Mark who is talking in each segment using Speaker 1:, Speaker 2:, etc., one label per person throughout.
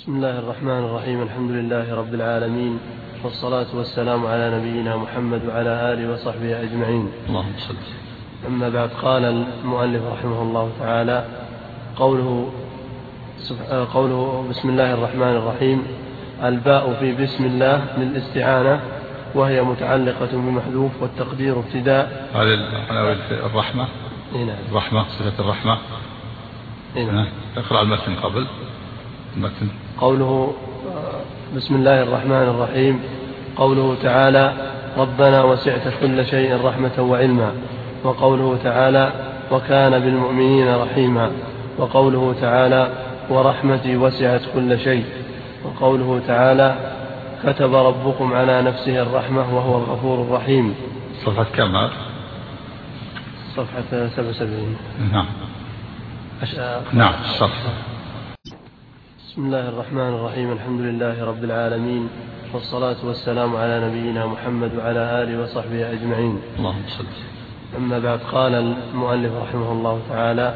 Speaker 1: بسم الله الرحمن الرحيم. الحمد لله رب العالمين، والصلاة والسلام على نبينا محمد وعلى آله وصحبه أجمعين.
Speaker 2: اللهم صل.
Speaker 1: أما بعد، قال المؤلف رحمه الله تعالى: قوله بسم الله الرحمن الرحيم. الباء في بسم الله للاستعانة، وهي متعلقة بمحذوف، والتقدير ابتداء.
Speaker 2: هذه الرحمة.
Speaker 1: نعم.
Speaker 2: الرحمة، صفة الرحمة.
Speaker 1: نعم.
Speaker 2: اقرأ المتن قبل المتن.
Speaker 1: قوله بسم الله الرحمن الرحيم. قوله تعالى: ربنا وسعت كل شيء رحمة وعلما. وقوله تعالى: وكان بالمؤمنين رحيما. وقوله تعالى: ورحمتي وسعت كل شيء. وقوله تعالى: كتب ربكم على نفسه الرحمة وهو الغفور الرحيم.
Speaker 2: صفحة كم هذا؟
Speaker 1: صفحة 77.
Speaker 2: نعم. نعم الصفحة.
Speaker 1: بسم الله الرحمن الرحيم. الحمد لله رب العالمين، والصلاة والسلام على نبينا محمد وعلى آله وصحبه أجمعين.
Speaker 2: اللهم صل.
Speaker 1: أما بعد، قال المؤلف رحمه الله تعالى: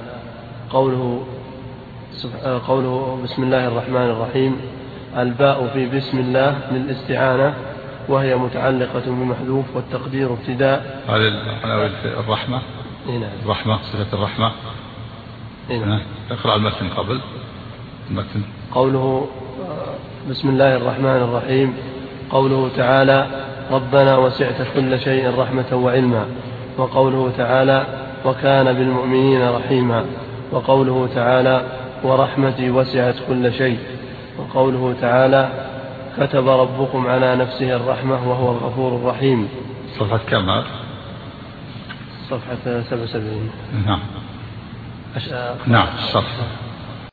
Speaker 1: قوله بسم الله الرحمن الرحيم. الباء في بسم الله للاستعانة، وهي متعلقة بمحذوف، والتقدير ابتداء.
Speaker 2: هذه الرحمة.
Speaker 1: نعم.
Speaker 2: الرحمة، صفة الرحمة.
Speaker 1: نعم.
Speaker 2: اقرأ المتن قبل المتن.
Speaker 1: قوله بسم الله الرحمن الرحيم. قوله تعالى: ربنا وسعت كل شيء رحمة وعلما. وقوله تعالى: وكان بالمؤمنين رحيما. وقوله تعالى: ورحمتي وسعت كل شيء. وقوله تعالى: كتب ربكم على نفسه الرحمة وهو الغفور الرحيم.
Speaker 2: صفحة كم هذا؟
Speaker 1: صفحة 77.
Speaker 2: نعم. نعم الصفحة.